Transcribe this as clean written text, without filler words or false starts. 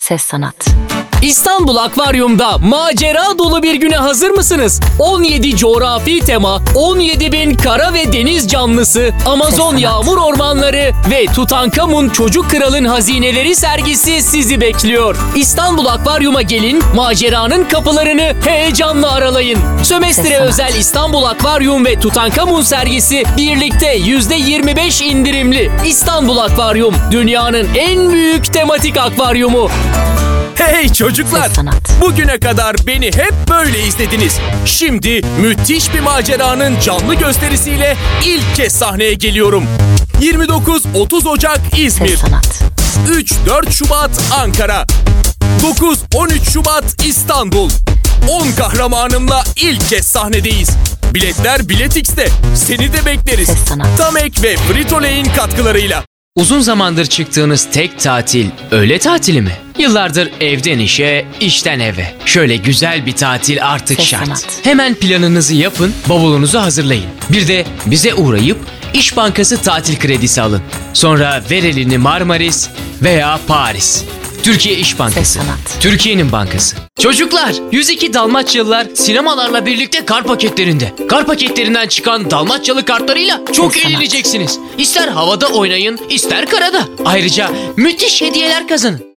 Ses sanat. İstanbul Akvaryum'da macera dolu bir güne hazır mısınız? 17 coğrafi tema, 17 bin kara ve deniz canlısı, Amazon yağmur ormanları ve Tutankamun Çocuk Kral'ın hazineleri sergisi sizi bekliyor. İstanbul Akvaryum'a gelin, maceranın kapılarını heyecanla aralayın. Sömestre özel İstanbul Akvaryum ve Tutankamun sergisi birlikte %25 indirimli. İstanbul Akvaryum, dünyanın en büyük tematik akvaryumu. Hey çocuklar! Bugüne kadar beni hep böyle izlediniz. Şimdi müthiş bir maceranın canlı gösterisiyle ilk kez sahneye geliyorum. 29-30 Ocak İzmir. 3-4 Şubat Ankara. 9-13 Şubat İstanbul. 10 kahramanımla ilk kez sahnedeyiz. Biletler Biletix'te. Seni de bekleriz. Tamek ve Frito-Lay'in katkılarıyla. Uzun zamandır çıktığınız tek tatil öğle tatili mi? Yıllardır evden işe, işten eve. Şöyle güzel bir tatil artık şart. Hemen planınızı yapın, bavulunuzu hazırlayın. Bir de bize uğrayıp İş Bankası tatil kredisi alın. Sonra ver elini Marmaris veya Paris. Türkiye İş Bankası. Türkiye'nin bankası. Çocuklar, 102 Dalmaçyalılar sinemalarla birlikte kar paketlerinde. Kar paketlerinden çıkan Dalmaçyalı kartlarıyla çok eğleneceksiniz. İster havada oynayın, ister karada. Ayrıca müthiş hediyeler kazanın.